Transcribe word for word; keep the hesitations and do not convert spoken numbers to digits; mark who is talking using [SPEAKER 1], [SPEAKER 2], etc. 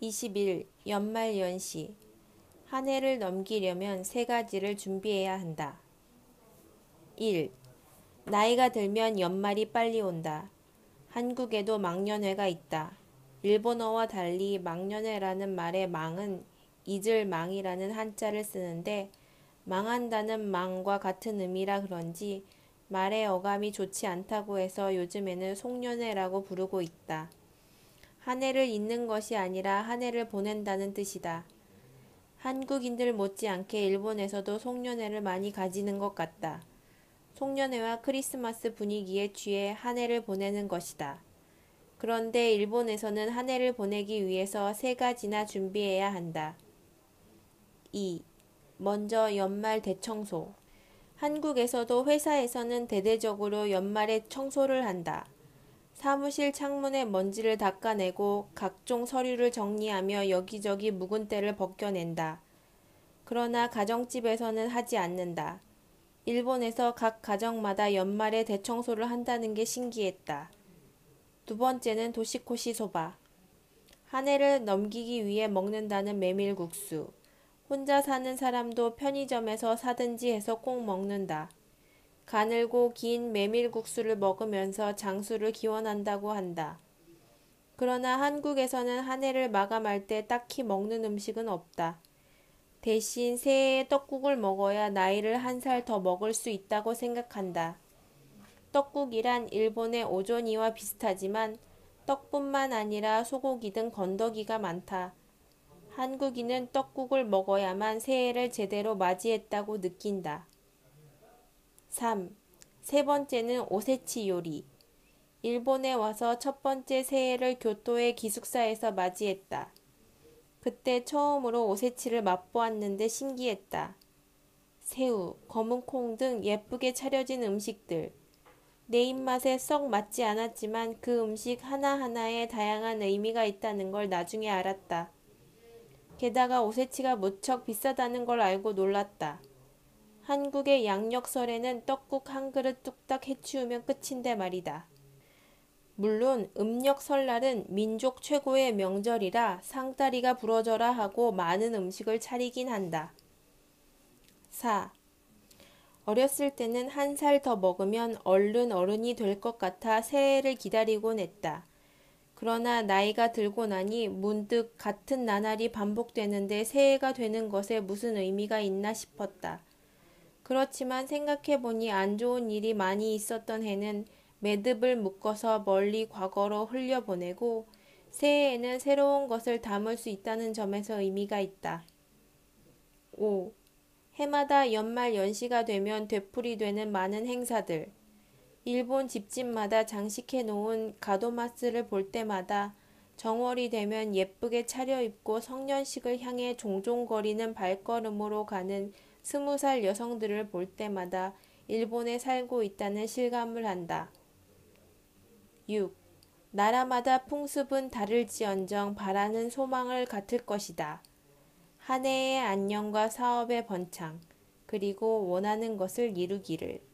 [SPEAKER 1] 이십일. 연말연시. 한 해를 넘기려면 세 가지를 준비해야 한다. 일. 나이가 들면 연말이 빨리 온다. 한국에도 망년회가 있다. 일본어와 달리 망년회라는 말의 망은 잊을 망이라는 한자를 쓰는데 망한다는 망과 같은 의미라 그런지 말의 어감이 좋지 않다고 해서 요즘에는 송년회라고 부르고 있다. 한 해를 잊는 것이 아니라 한 해를 보낸다는 뜻이다. 한국인들 못지않게 일본에서도 송년회를 많이 가지는 것 같다. 송년회와 크리스마스 분위기에 취해 한 해를 보내는 것이다. 그런데 일본에서는 한 해를 보내기 위해서 세 가지나 준비해야 한다. 이. 먼저 연말 대청소. 한국에서도 회사에서는 대대적으로 연말에 청소를 한다. 사무실 창문의 먼지를 닦아내고 각종 서류를 정리하며 여기저기 묵은 때를 벗겨낸다. 그러나 가정집에서는 하지 않는다. 일본에서 각 가정마다 연말에 대청소를 한다는 게 신기했다. 두 번째는 도시코시 소바. 한 해를 넘기기 위해 먹는다는 메밀국수. 혼자 사는 사람도 편의점에서 사든지 해서 꼭 먹는다. 가늘고 긴 메밀국수를 먹으면서 장수를 기원한다고 한다. 그러나 한국에서는 한 해를 마감할 때 딱히 먹는 음식은 없다. 대신 새해에 떡국을 먹어야 나이를 한 살 더 먹을 수 있다고 생각한다. 떡국이란 일본의 오조니와 비슷하지만 떡뿐만 아니라 소고기 등 건더기가 많다. 한국인은 떡국을 먹어야만 새해를 제대로 맞이했다고 느낀다. 삼. 세 번째는 오세치 요리. 일본에 와서 첫 번째 새해를 교토의 기숙사에서 맞이했다. 그때 처음으로 오세치를 맛보았는데 신기했다. 새우, 검은 콩 등 예쁘게 차려진 음식들. 내 입맛에 썩 맞지 않았지만 그 음식 하나하나에 다양한 의미가 있다는 걸 나중에 알았다. 게다가 오세치가 무척 비싸다는 걸 알고 놀랐다. 한국의 양력설에는 떡국 한 그릇 뚝딱 해치우면 끝인데 말이다. 물론 음력 설날은 민족 최고의 명절이라 상다리가 부러져라 하고 많은 음식을 차리긴 한다. 사. 어렸을 때는 한 살 더 먹으면 얼른 어른이 될 것 같아 새해를 기다리곤 했다. 그러나 나이가 들고 나니 문득 같은 나날이 반복되는데 새해가 되는 것에 무슨 의미가 있나 싶었다. 그렇지만 생각해보니 안 좋은 일이 많이 있었던 해는 매듭을 묶어서 멀리 과거로 흘려보내고 새해에는 새로운 것을 담을 수 있다는 점에서 의미가 있다. 오. 해마다 연말 연시가 되면 되풀이되는 많은 행사들. 일본 집집마다 장식해 놓은 가도마스를 볼 때마다 정월이 되면 예쁘게 차려입고 성년식을 향해 종종거리는 발걸음으로 가는 스무 살 여성들을 볼 때마다 일본에 살고 있다는 실감을 한다. 육. 나라마다 풍습은 다를지언정 바라는 소망을 같을 것이다. 한 해의 안녕과 사업의 번창, 그리고 원하는 것을 이루기를.